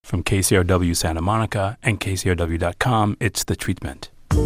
From KCRW Santa Monica and KCRW.com, it's The Treatment.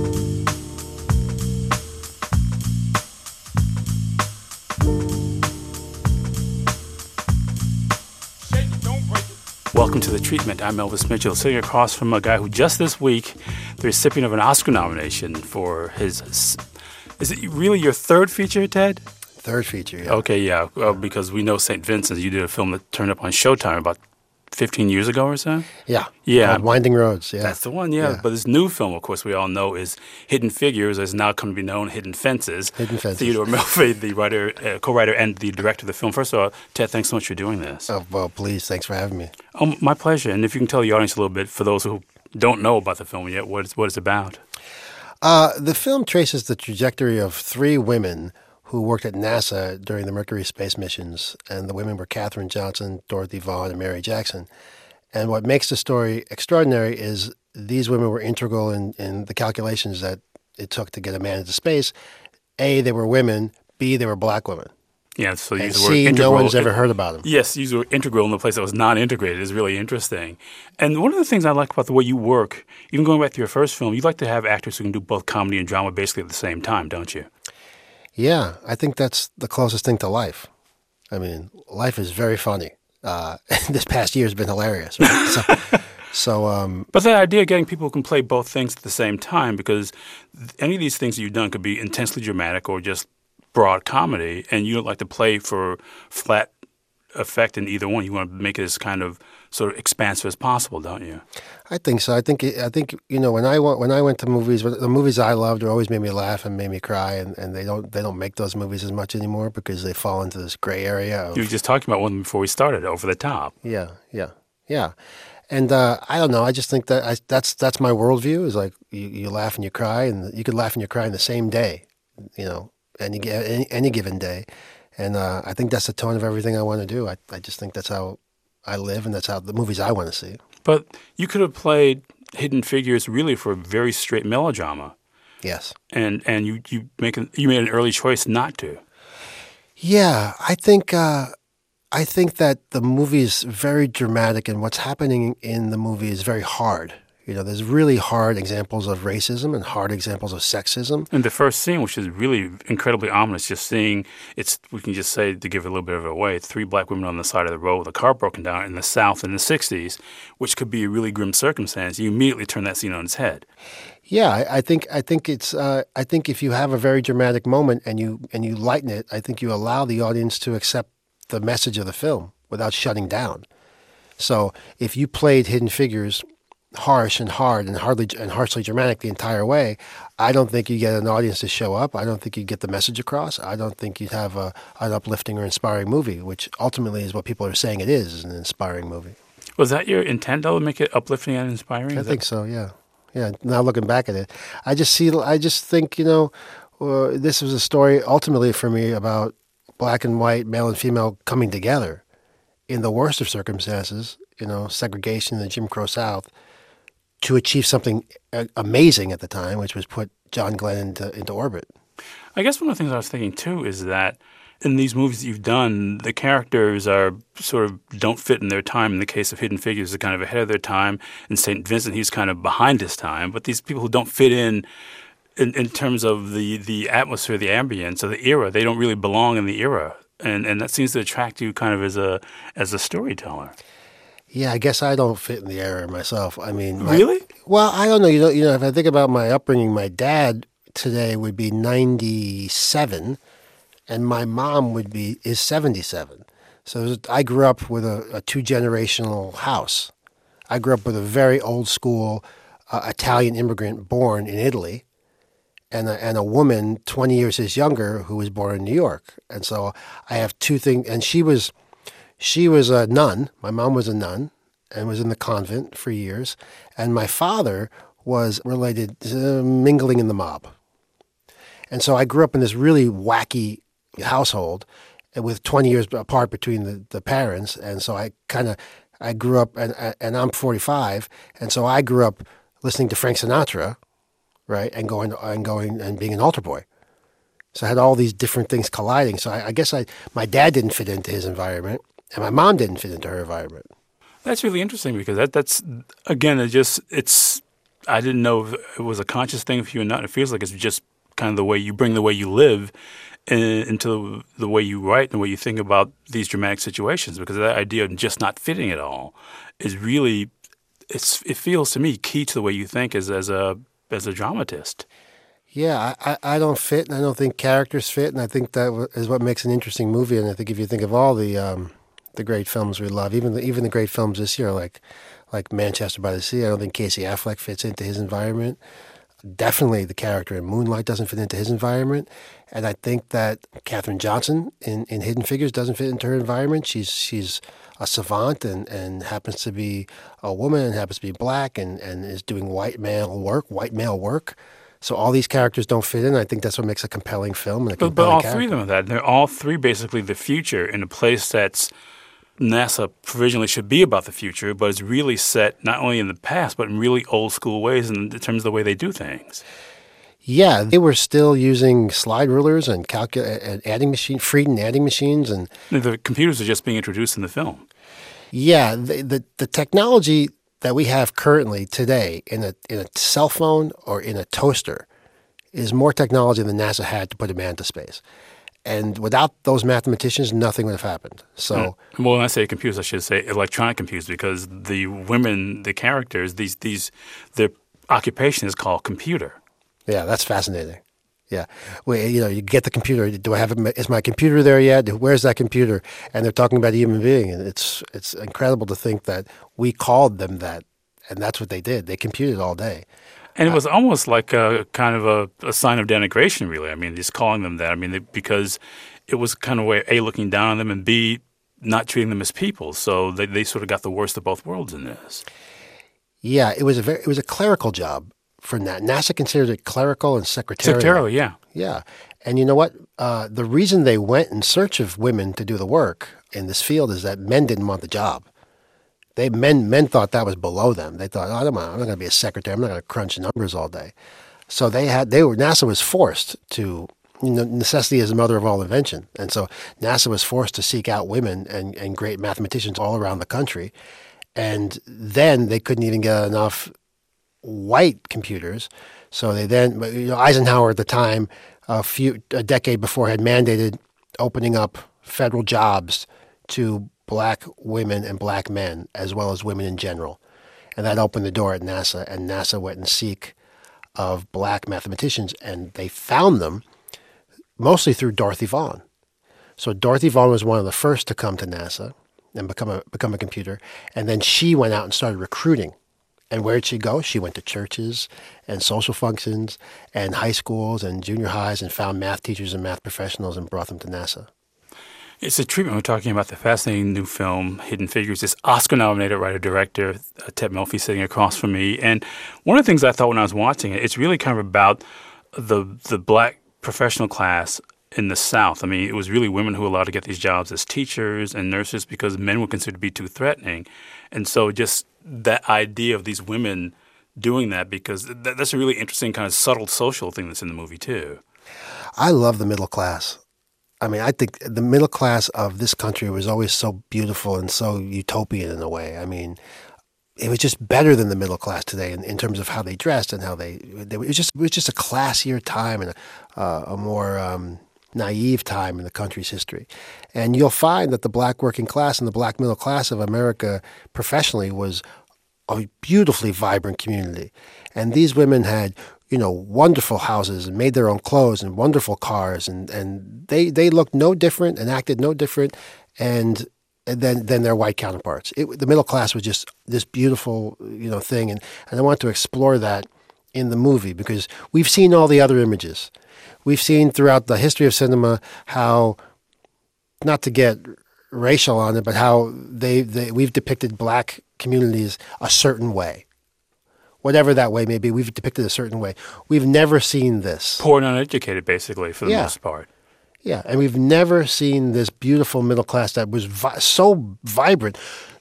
Welcome to The Treatment. I'm Elvis Mitchell, sitting across from a guy who just this week, the recipient of an Oscar nomination for his... Is it really your third feature, Ted? Third feature, yeah. Okay, yeah, because we know St. Vincent's. You did a film that turned up on Showtime about 15 years ago or so? Yeah. Yeah. Winding Roads, yeah. That's the one, yeah. But this new film, of course, we all know is Hidden Figures, as now come to be known, Hidden Fences. Hidden Fences. Theodore Melfi, the writer, co-writer, and the director of the film. First of all, Ted, thanks so much for doing this. Oh, well, please, thanks for having me. Oh, my pleasure. And if you can tell the audience a little bit, for those who don't know about the film yet, what it's about. The film traces the trajectory of three women who worked at NASA during the Mercury space missions, and the women were Katherine Johnson, Dorothy Vaughan, and Mary Jackson. And what makes the story extraordinary is these women were integral in the calculations that it took to get a man into space. A, they were women. B, they were black women. Yeah, so and these were C, integral. No one's ever heard about them. Yes, these were integral in a place that was non-integrated. Is really interesting. And one of the things I like about the way you work, even going back to your first film, you like to have actors who can do both comedy and drama basically at the same time, don't you? Yeah, I think that's the closest thing to life. I mean, life is very funny. This past year has been hilarious. Right? But the idea of getting people who can play both things at the same time, because any of these things that you've done could be intensely dramatic or just broad comedy, and you don't like to play for flat effect in either one. You want to make it as kind of sort of expansive as possible, don't you? I think so. I think you know, when I went to movies, the movies I loved always made me laugh and made me cry, and they don't make those movies as much anymore because they fall into this gray area. You were just talking about one before we started, Over the Top. Yeah. And I don't know. I just think that that's my worldview. Is like you laugh and you cry, and you could laugh and you cry in the same day, you know, any given day. And I think that's the tone of everything I want to do. I just think that's how I live, and that's how the movies I want to see. But you could have played Hidden Figures really for a very straight melodrama. Yes. And you made an early choice not to. Yeah, I think that the movie is very dramatic, and what's happening in the movie is very hard. You know, there's really hard examples of racism and hard examples of sexism. And the first scene, which is really incredibly ominous, just seeing we can just say, to give it a little bit of it away, three black women on the side of the road with a car broken down in the South in the 60s, which could be a really grim circumstance. You immediately turn that scene on its head. Yeah, I think it's I think if you have a very dramatic moment and you lighten it, I think you allow the audience to accept the message of the film without shutting down. So if you played Hidden Figures harsh and hard and harshly dramatic the entire way, I don't think you get an audience to show up. I don't think you get the message across. I don't think you'd have an uplifting or inspiring movie, which ultimately is what people are saying it is an inspiring movie. Was that your intent, though, to make it uplifting and inspiring? I think so, yeah. Yeah, now looking back at it, I just think, you know, this was a story ultimately for me about black and white, male and female coming together in the worst of circumstances, you know, segregation in the Jim Crow South, to achieve something amazing at the time, which was put John Glenn into orbit. I guess one of the things I was thinking, too, is that in these movies that you've done, the characters are sort of don't fit in their time. In the case of Hidden Figures, they're kind of ahead of their time. In St. Vincent, he's kind of behind his time. But these people who don't fit in terms of the atmosphere, the ambience, or the era, they don't really belong in the era. And that seems to attract you kind of as a storyteller. Yeah, I guess I don't fit in the era myself. I mean, really? Well, I don't know. You know, if I think about my upbringing, my dad today would be 97, and my mom is 77. So I grew up with a two-generational house. I grew up with a very old school Italian immigrant born in Italy, and a woman 20 years his younger who was born in New York. And so I have two things. And she was a nun. My mom was a nun and was in the convent for years. And my father was related, mingling in the mob. And so I grew up in this really wacky household with 20 years apart between the parents. And so I grew up, and I'm 45. And so I grew up listening to Frank Sinatra, right, and going and being an altar boy. So I had all these different things colliding. So I guess my dad didn't fit into his environment, and my mom didn't fit into her environment. That's really interesting because that's again, it's. I didn't know if it was a conscious thing for you or not. It feels like it's just kind of the way you bring the way you live into the way you write and the way you think about these dramatic situations. Because that idea of just not fitting at all is really, it feels to me key to the way you think as a dramatist. Yeah, I don't fit, and I don't think characters fit, and I think that is what makes an interesting movie. And I think if you think of all the great films we love, even the great films this year, like Manchester by the Sea, I don't think Casey Affleck fits into his environment. Definitely the character in Moonlight doesn't fit into his environment. And I think that Katherine Johnson in Hidden Figures doesn't fit into her environment. She's a savant and happens to be a woman and happens to be black and is doing white male work. So all these characters don't fit in. I think that's what makes a compelling film and a compelling But all character. three of them are that. They're all three basically the future in a place that's NASA provisionally should be about the future, but it's really set not only in the past, but in really old school ways in terms of the way they do things. Yeah, they were still using slide rulers and Frieden adding machines, and The computers are just being introduced in the film. yeah, the technology that we have currently today in a cell phone or in a toaster is more technology than NASA had to put a man to space. And without those mathematicians, nothing would have happened. So, Well, when I say computers, I should say electronic computers because the women, the characters, their occupation is called computer. yeah, that's fascinating. Yeah, well, you get the computer. Do I have it? Is my computer there yet? Where's that computer? And they're talking about a human being, and it's incredible to think that we called them that, and that's what they did. They computed all day. And it was almost like a kind of a sign of denigration, really. I mean, just calling them that. I mean, because it was kind of a way, A, looking down on them, and B, not treating them as people. So they sort of got the worst of both worlds in this. Yeah, it was a clerical job for NASA. NASA considered it clerical and secretarial. Secretarial, yeah. Yeah, and you know what? The reason they went in search of women to do the work in this field is that men didn't want the job. Men thought that was below them. They thought, I'm not going to be a secretary. I'm not going to crunch numbers all day. So NASA was forced to, necessity is the mother of all invention. And so NASA was forced to seek out women and great mathematicians all around the country. And then they couldn't even get enough white computers. So they then, Eisenhower at the time, a decade before, had mandated opening up federal jobs to black women and black men, as well as women in general. And that opened the door at NASA, and NASA went in seek of black mathematicians, and they found them mostly through Dorothy Vaughan. So Dorothy Vaughan was one of the first to come to NASA and become a computer, and then she went out and started recruiting. And where did she go? She went to churches and social functions and high schools and junior highs and found math teachers and math professionals and brought them to NASA. It's a treatment. We're talking about the fascinating new film, Hidden Figures. This Oscar-nominated writer-director, Ted Melfi, sitting across from me. And one of the things I thought when I was watching it, it's really kind of about the black professional class in the South. I mean, it was really women who were allowed to get these jobs as teachers and nurses because men were considered to be too threatening. And so just that idea of these women doing that, because that's a really interesting kind of subtle social thing that's in the movie too. I love the middle class. I mean, I think the middle class of this country was always so beautiful and so utopian in a way. I mean, it was just better than the middle class today in terms of how they dressed and how it was just a classier time and a more naive time in the country's history. And you'll find that the black working class and the black middle class of America professionally was a beautifully vibrant community. And these women had wonderful houses and made their own clothes and wonderful cars, and they looked no different and acted no different than their white counterparts. The middle class was just this beautiful thing, and I want to explore that in the movie because we've seen all the other images. We've seen throughout the history of cinema how, not to get racial on it, but how we've depicted black communities a certain way. Whatever that way may be, we've depicted a certain way. We've never seen this. Poor and uneducated, basically, for the most part. Yeah, and we've never seen this beautiful middle class that was so vibrant.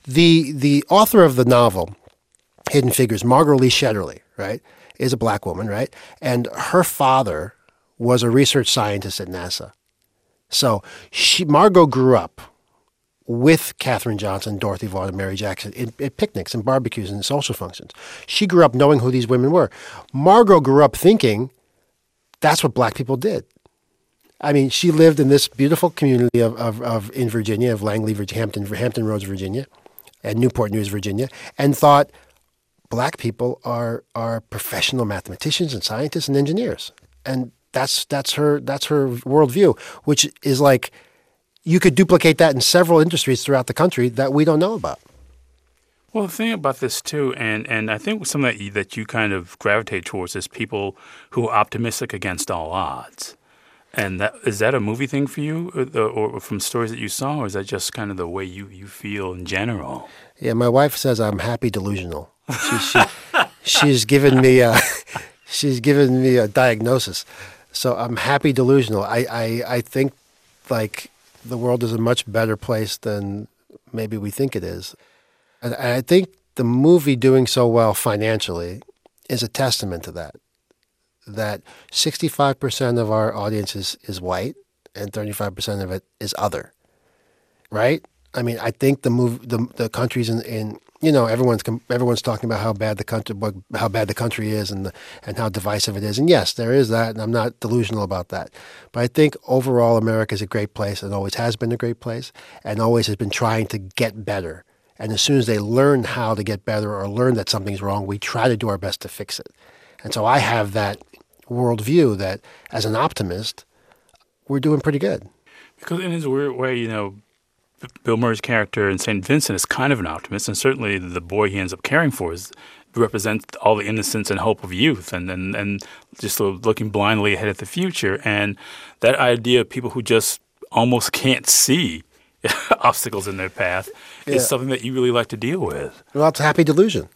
The author of the novel, Hidden Figures, Margot Lee Shetterly, right, is a black woman, right? And her father was a research scientist at NASA. So Margot grew up with Katherine Johnson, Dorothy Vaughan, and Mary Jackson at picnics and barbecues and social functions. She grew up knowing who these women were. Margot grew up thinking that's what black people did. I mean, she lived in this beautiful community in Virginia, of Langley, Hampton Roads, Virginia, and Newport News, Virginia, and thought black people are professional mathematicians and scientists and engineers. And that's her worldview, which is like, you could duplicate that in several industries throughout the country that we don't know about. Well, the thing about this too, and I think something that you kind of gravitate towards is people who are optimistic against all odds. And is that a movie thing for you, or from stories that you saw, or is that just kind of the way you feel in general? Yeah, my wife says I'm happy delusional. She's given me a diagnosis. So I'm happy delusional. I think like the world is a much better place than maybe we think it is. And I think the movie doing so well financially is a testament to that. That 65% of our audience is white and 35% of it is other, right? I mean, I think the countries in everyone's talking about how bad the country is and how divisive it is. And yes, there is that, and I'm not delusional about that. But I think overall America is a great place and always has been a great place and always has been trying to get better. And as soon as they learn how to get better or learn that something's wrong, we try to do our best to fix it. And so I have that worldview that as an optimist, we're doing pretty good. Because in his weird way, Bill Murray's character in St. Vincent is kind of an optimist, and certainly the boy he ends up caring for represents all the innocence and hope of youth and just sort of looking blindly ahead at the future. And that idea of people who just almost can't see obstacles in their path is something that you really like to deal with. Well, it's a happy delusion.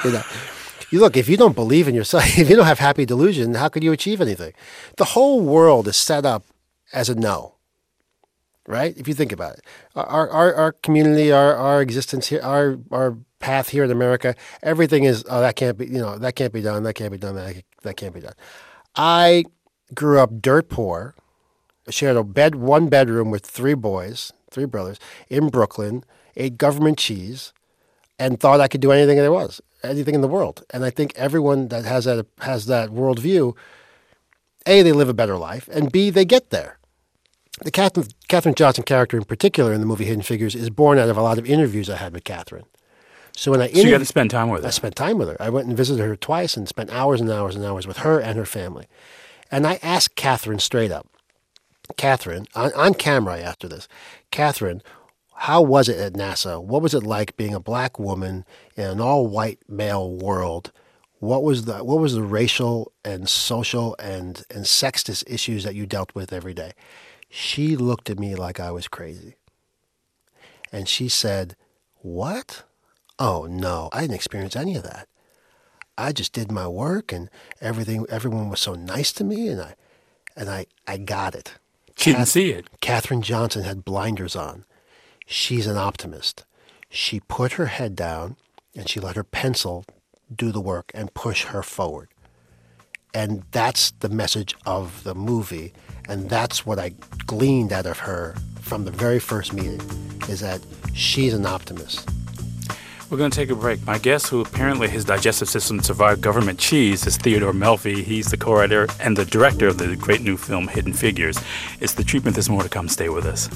Look, if you don't believe in yourself, if you don't have happy delusion, how could you achieve anything? The whole world is set up as a no. Right? If you think about it, our community, our existence here, our path here in America, everything is that can't be done, that can't be done, that can't be done. I grew up dirt poor, shared one bedroom with three brothers in Brooklyn, ate government cheese, and thought I could do anything in the world. And I think everyone that has that worldview, A, they live a better life, and B, they get there. The Katherine Johnson character in particular in the movie Hidden Figures is born out of a lot of interviews I had with Katherine. So you got to spend time with her. I spent time with her. I went and visited her twice and spent hours and hours and hours with her and her family. And I asked Katherine straight up, Katherine, on camera after this, Katherine, how was it at NASA? What was it like being a black woman in an all-white male world? What was the racial and social and sexist issues that you dealt with every day? She looked at me like I was crazy. And she said, "What? Oh, no, I didn't experience any of that. I just did my work and everyone was so nice to me and I got it." She didn't see it. Katherine Johnson had blinders on. She's an optimist. She put her head down and she let her pencil do the work and push her forward. And that's the message of the movie. And that's what I gleaned out of her from the very first meeting, is that she's an optimist. We're going to take a break. My guest, who apparently his digestive system survived government cheese, is Theodore Melfi. He's the co-writer and the director of the great new film Hidden Figures. It's The Treatment. There's more to come. Stay with us.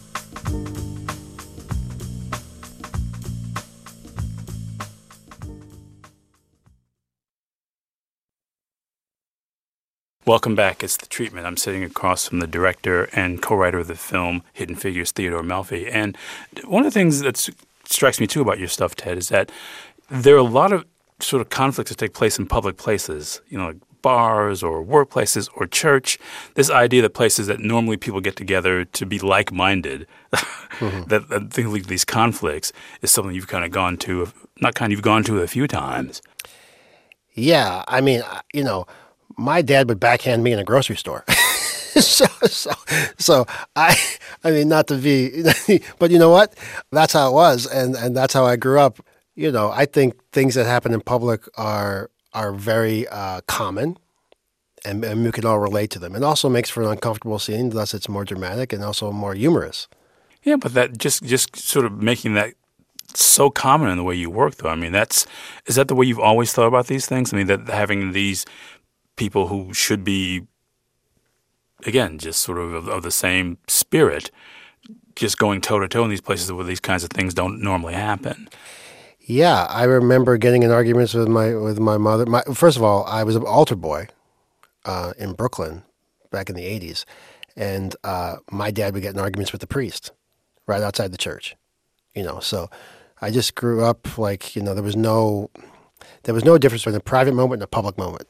Welcome back. It's The Treatment. I'm sitting across from the director and co-writer of the film Hidden Figures, Theodore Melfi. And one of the things that strikes me, too, about your stuff, Ted, is that there are a lot of sort of conflicts that take place in public places, like bars or workplaces or church. This idea that places that normally people get together to be like-minded, that things like these conflicts is something you've kind of gone to, you've gone to a few times. Yeah. I mean, my dad would backhand me in a grocery store. So I mean, not to be, but you know what? That's how it was, and that's how I grew up. I think things that happen in public are very common, and we can all relate to them. It also makes for an uncomfortable scene, thus it's more dramatic and also more humorous. Yeah, but that just sort of making that so common in the way you work, though. I mean, is that the way you've always thought about these things? I mean, that having these people who should be, again, just sort of the same spirit, just going toe to toe in these places where these kinds of things don't normally happen. Yeah, I remember getting in arguments with my mother. First of all, I was an altar boy in Brooklyn back in the 80s, and my dad would get in arguments with the priest right outside the church. So I just grew up like, there was no difference between a private moment and a public moment.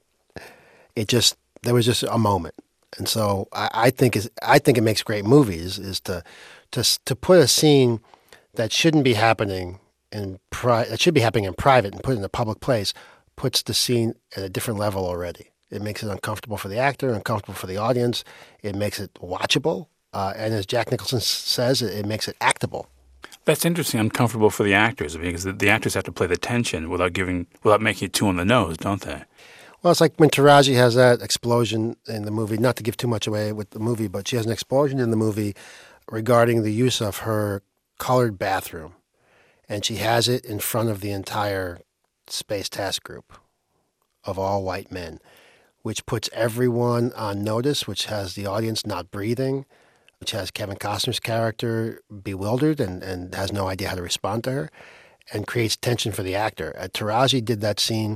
There was just a moment. And so I think it makes great movies is to put a scene that shouldn't be happening that should be happening in private and put it in a public place, puts the scene at a different level already. It makes it uncomfortable for the actor, uncomfortable for the audience. It makes it watchable. And as Jack Nicholson says, it makes it actable. That's interesting, uncomfortable for the actors, because the actors have to play the tension without making it too on the nose, don't they? Well, it's like when Taraji has that explosion in the movie, not to give too much away with the movie, but she has an explosion in the movie regarding the use of her colored bathroom. And she has it in front of the entire Space Task Group of all white men, which puts everyone on notice, which has the audience not breathing, which has Kevin Costner's character bewildered and has no idea how to respond to her, and creates tension for the actor. Taraji did that scene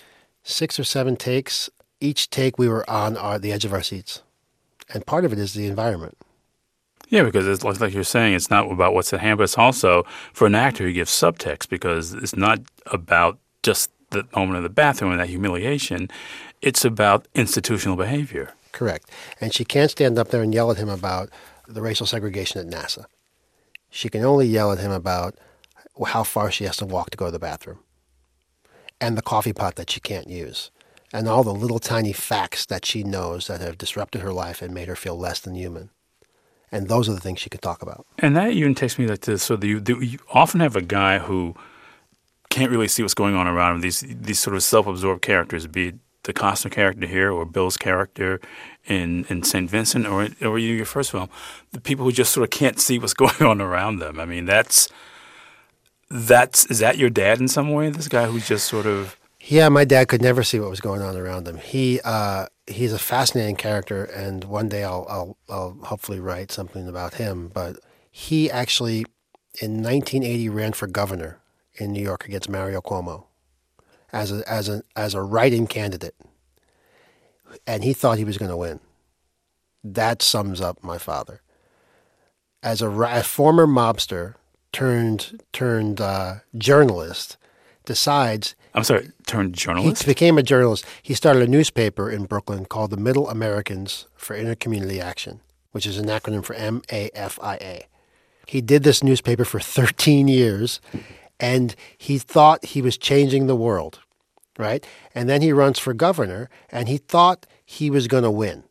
6 or 7 takes. Each take we were on the edge of our seats. And part of it is the environment. Yeah, because it's like you're saying, it's not about what's at hand, but it's also for an actor who gives subtext, because it's not about just the moment of the bathroom and that humiliation. It's about institutional behavior. Correct. And she can't stand up there and yell at him about the racial segregation at NASA. She can only yell at him about how far she has to walk to go to the bathroom, and the coffee pot that she can't use, and all the little tiny facts that she knows that have disrupted her life and made her feel less than human. And those are the things she could talk about. And that even takes me like this. So you often have a guy who can't really see what's going on around him. These sort of self-absorbed characters, be it the Costner character here or Bill's character in St. Vincent or your first film, the people who just sort of can't see what's going on around them. I mean, is that your dad in some way? This guy who's just sort of... Yeah, my dad could never see what was going on around him. He's a fascinating character, and one day I'll hopefully write something about him. But he actually, in 1980, ran for governor in New York against Mario Cuomo as a write-in candidate, and he thought he was going to win. That sums up my father. As a former mobster turned journalist, decides... I'm sorry, turned journalist? He became a journalist. He started a newspaper in Brooklyn called the Middle Americans for Intercommunity Action, which is an acronym for MAFIA. He did this newspaper for 13 years, and he thought he was changing the world, right? And then he runs for governor, and he thought he was going to win.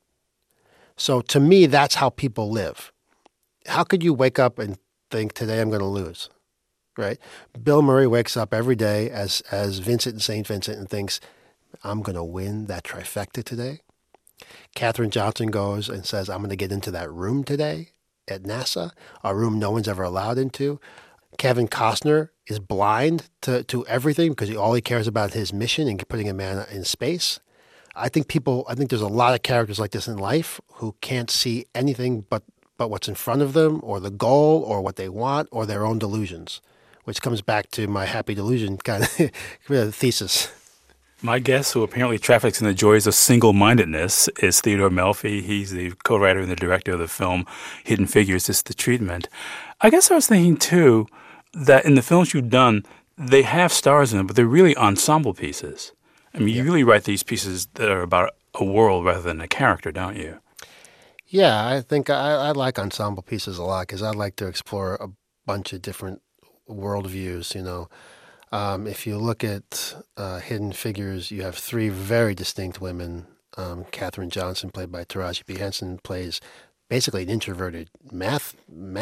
So to me, that's how people live. How could you wake up and think, today I'm going to lose? Right? Bill Murray wakes up every day as Vincent in St. Vincent and thinks, I'm going to win that trifecta today. Katherine Johnson goes and says, I'm going to get into that room today at NASA, a room no one's ever allowed into. Kevin Costner is blind to everything because all he cares about his mission and putting a man in space. I think there's a lot of characters like this in life who can't see anything but what's in front of them, or the goal, or what they want, or their own delusions, which comes back to my happy delusion kind of thesis. My guest, who apparently traffics in the joys of single-mindedness, is Theodore Melfi. He's the co-writer and the director of the film Hidden Figures, This is the Treatment. I guess I was thinking, too, that in the films you've done, they have stars in them, but they're really ensemble pieces. I mean, you really write these pieces that are about a world rather than a character, don't you? Yeah, I think I like ensemble pieces a lot because I like to explore a bunch of different worldviews, you know. If you look at Hidden Figures, you have 3 very distinct women. Katherine Johnson, played by Taraji P. Henson, plays basically an introverted math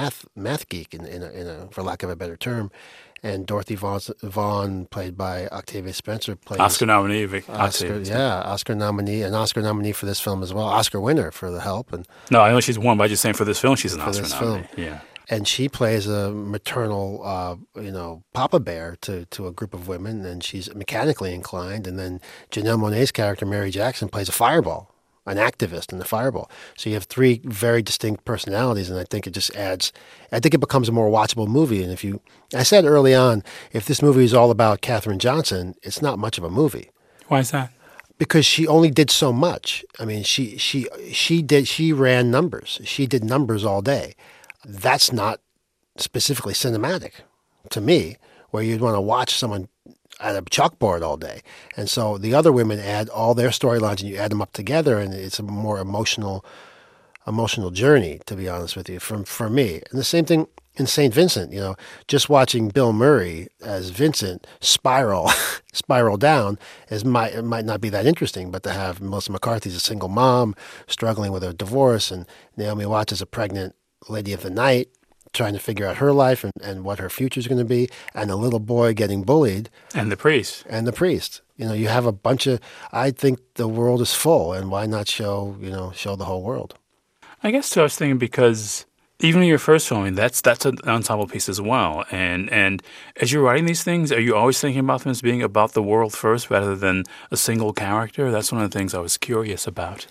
geek, for lack of a better term. And Dorothy Vaughan, played by Octavia Spencer, plays Oscar nominee. Oscar nominee for this film as well. Oscar winner for The Help. And no, I know she's won, but I'm just saying for this film she's an Oscar nominee. Yeah. and she plays a maternal, papa bear to a group of women, and she's mechanically inclined. And then Janelle Monáe's character, Mary Jackson, plays a fireball, an activist in the fireball. So you have three very distinct personalities, and I think it just adds. I think it becomes a more watchable movie. And I said early on, if this movie is all about Katherine Johnson, it's not much of a movie. Why is that? Because she only did so much. I mean, she ran numbers. She did numbers all day. That's not specifically cinematic to me, where you'd want to watch someone at a chalkboard all day. And so the other women add all their storylines, and you add them up together, and it's a more emotional journey, to be honest with you, for me. And the same thing in St. Vincent, just watching Bill Murray as Vincent spiral down it might not be that interesting, but to have Melissa McCarthy as a single mom struggling with a divorce, and Naomi Watts as a pregnant lady of the night trying to figure out her life and what her future is going to be, and a little boy getting bullied. And the priest. You have a bunch of, I think the world is full, and why not show the whole world? I guess too, I was thinking because even in your first film, that's an ensemble piece as well. And as you're writing these things, are you always thinking about them as being about the world first rather than a single character? That's one of the things I was curious about.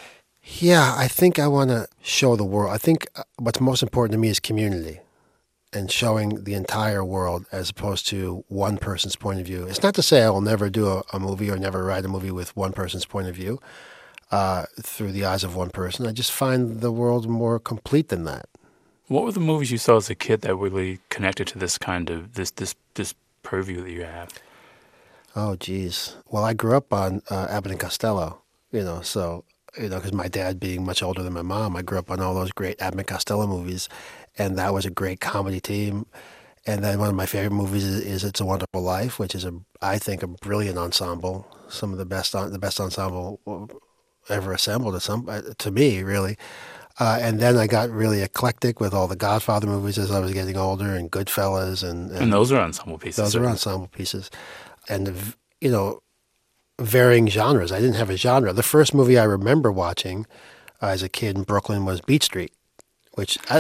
Yeah, I think I want to show the world. I think what's most important to me is community and showing the entire world as opposed to one person's point of view. It's not to say I will never do a movie or never write a movie with one person's point of view through the eyes of one person. I just find the world more complete than that. What were the movies you saw as a kid that really connected to this kind of this purview that you have? Oh, geez. Well, I grew up on Abbott and Costello, so... because my dad being much older than my mom, I grew up on all those great Abbott and Costello movies, and that was a great comedy team. And then one of my favorite movies is It's a Wonderful Life, which is I think a brilliant ensemble, some of the best ensemble ever assembled to me, really. And then I got really eclectic with all the Godfather movies as I was getting older, and Goodfellas, and those are ensemble pieces. Those are ensemble pieces, and varying genres. I didn't have a genre. The first movie I remember watching as a kid in Brooklyn was Beat Street, which I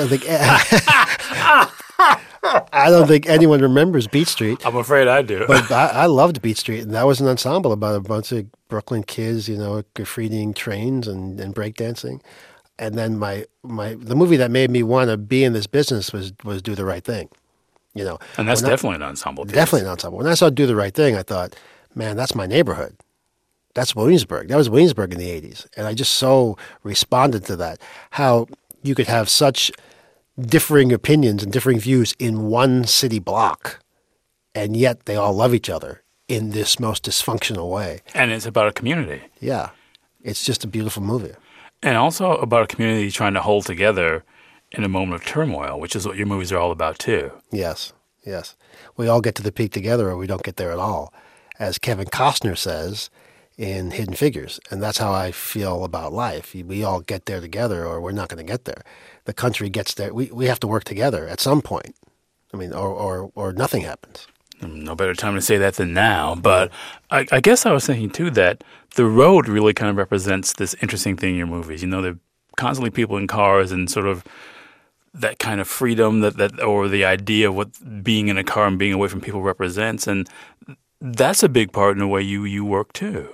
don't think anyone remembers Beat Street. I'm afraid I do. But I loved Beat Street, and that was an ensemble about a bunch of Brooklyn kids, graffitiing trains and breakdancing. And then the movie that made me want to be in this business was Do the Right Thing. And that's definitely an ensemble piece. Definitely an ensemble. When I saw Do the Right Thing, I thought, man, that's my neighborhood. That's Williamsburg. That was Williamsburg in the 80s. And I just so responded to that, how you could have such differing opinions and differing views in one city block, and yet they all love each other in this most dysfunctional way. And it's about a community. Yeah. It's just a beautiful movie. And also about a community trying to hold together in a moment of turmoil, which is what your movies are all about too. Yes. We all get to the peak together, or we don't get there at all, as Kevin Costner says in Hidden Figures. And that's how I feel about life. We all get there together, or we're not going to get there. The country gets there. We have to work together at some point. I mean, or nothing happens. No better time to say that than now. But I guess I was thinking, too, that the road really kind of represents this interesting thing in your movies. There are constantly people in cars, and sort of that kind of freedom that or the idea of what being in a car and being away from people represents. And that's a big part in the way you work, too.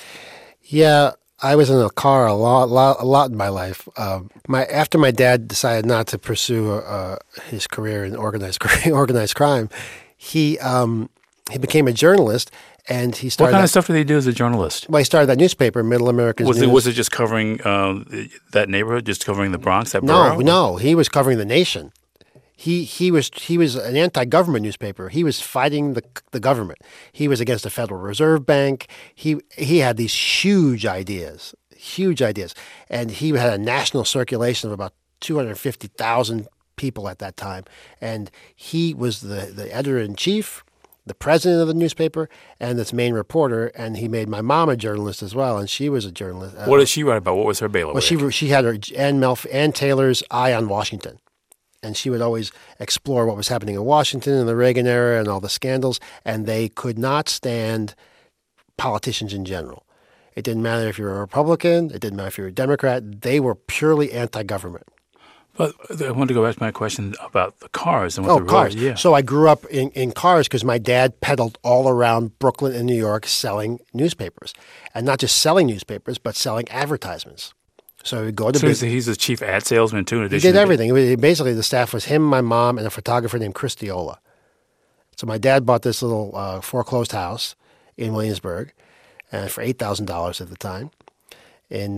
Yeah, I was in a car a lot in my life. After my dad decided not to pursue his career in organized crime, he became a journalist, and he started. What kind of stuff did he do as a journalist? Well, he started that newspaper, Middle America's News. Was it just covering that neighborhood, just covering the Bronx, that borough? No, he was covering the nation. He was an anti-government newspaper. He was fighting the government. He was against the Federal Reserve Bank. He had these huge ideas, and he had a national circulation of about 250,000 people at that time. And he was the editor-in-chief, the president of the newspaper, and its main reporter. And he made my mom a journalist as well, and she was a journalist. What did she write about? What was her bailiwick? Well, she had her Ann Taylor's Eye on Washington. And she would always explore what was happening in Washington in the Reagan era and all the scandals. And they could not stand politicians in general. It didn't matter if you were a Republican. It didn't matter if you were a Democrat. They were purely anti-government. But I wanted to go back to my question about the cars and what Oh, the cars. Yeah. So I grew up in cars because my dad peddled all around Brooklyn and New York selling newspapers. And not just selling newspapers, but selling advertisements. So he would go to So he's a chief ad salesman too. In He addition did everything. Basically, the staff was him, my mom, and a photographer named Chris Diola. So my dad bought this little foreclosed house in Williamsburg for $8,000 at the time in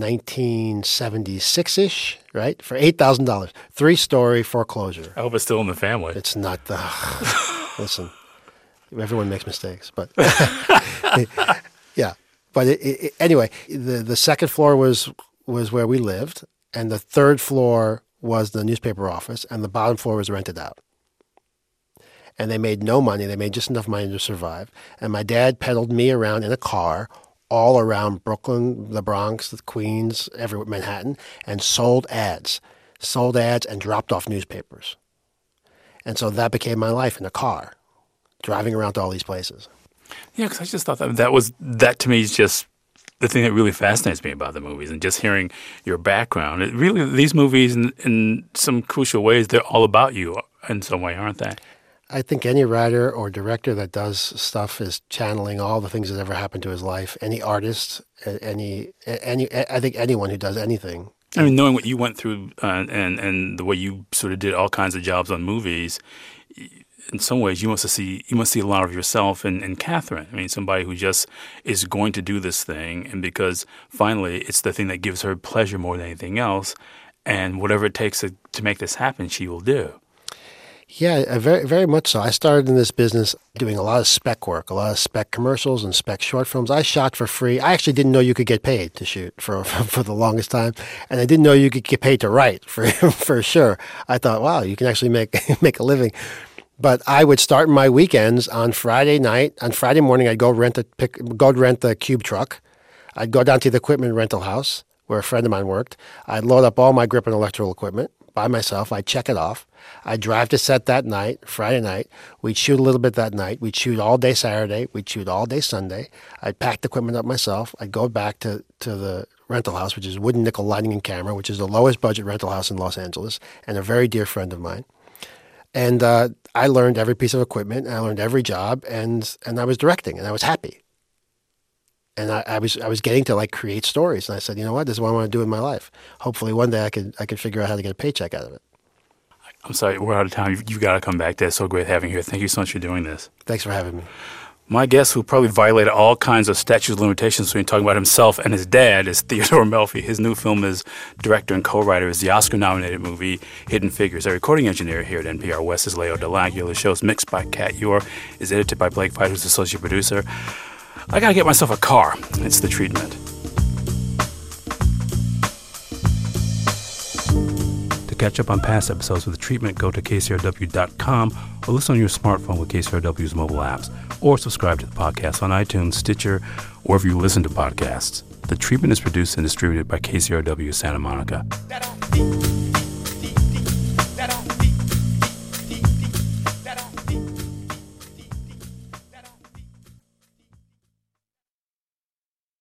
1976-ish, right? For $8,000. 3-story foreclosure. I hope it's still in the family. It's not the... Listen, everyone makes mistakes, but... yeah. But anyway, the second floor was where we lived, and the third floor was the newspaper office, and the bottom floor was rented out. And they made no money. They made just enough money to survive. And my dad peddled me around in a car all around Brooklyn, the Bronx, the Queens, everywhere, Manhattan, and sold ads and dropped off newspapers. And so that became my life in a car, driving around to all these places. Yeah, because I just thought that to me is just the thing that really fascinates me about the movies, and just hearing your background. It really, these movies, in some crucial ways, they're all about you in some way, aren't they? I think any writer or director that does stuff is channeling all the things that ever happened to his life. Any artist, I think anyone who does anything. I mean, knowing what you went through and the way you sort of did all kinds of jobs on movies, in some ways you must see a lot of yourself in Catherine. I mean, somebody who just is going to do this thing, and because finally it's the thing that gives her pleasure more than anything else, and whatever it takes to make this happen, she will do. Yeah, very, very much so. I started in this business doing a lot of spec work, a lot of spec commercials and spec short films. I shot for free. I actually didn't know you could get paid to shoot for the longest time, and I didn't know you could get paid to write for sure. I thought, wow, you can actually make a living. But I would start my weekends on Friday night. On Friday morning, I'd go rent the cube truck. I'd go down to the equipment rental house where a friend of mine worked. I'd load up all my grip and electrical equipment by myself. I'd check it off. I'd drive to set that night, Friday night. We'd shoot a little bit that night. We'd shoot all day Saturday. We'd shoot all day Sunday. I'd pack the equipment up myself. I'd go back to the rental house, which is Wooden Nickel Lighting and Camera, which is the lowest budget rental house in Los Angeles, and a very dear friend of mine. And I learned every piece of equipment, and I learned every job, and I was directing, and I was happy. And I was getting to create stories, and I said, you know what, this is what I want to do in my life. Hopefully, one day I could figure out how to get a paycheck out of it. I'm sorry, we're out of time. You've got to come back. That's so great having you here. Thank you so much for doing this. Thanks for having me. My guest, who probably violated all kinds of statutes of limitations when talking about himself and his dad, is Theodore Melfi. His new film as director and co-writer is the Oscar-nominated movie Hidden Figures. Our recording engineer here at NPR West is Leo Delagio. The show is mixed by Kat Yor, is edited by Blake Fight, who's associate producer. I got to get myself a car. It's The Treatment. To catch up on past episodes of The Treatment, go to KCRW.com or listen on your smartphone with KCRW's mobile apps, or subscribe to the podcast on iTunes, Stitcher, wherever you listen to podcasts. The Treatment is produced and distributed by KCRW Santa Monica.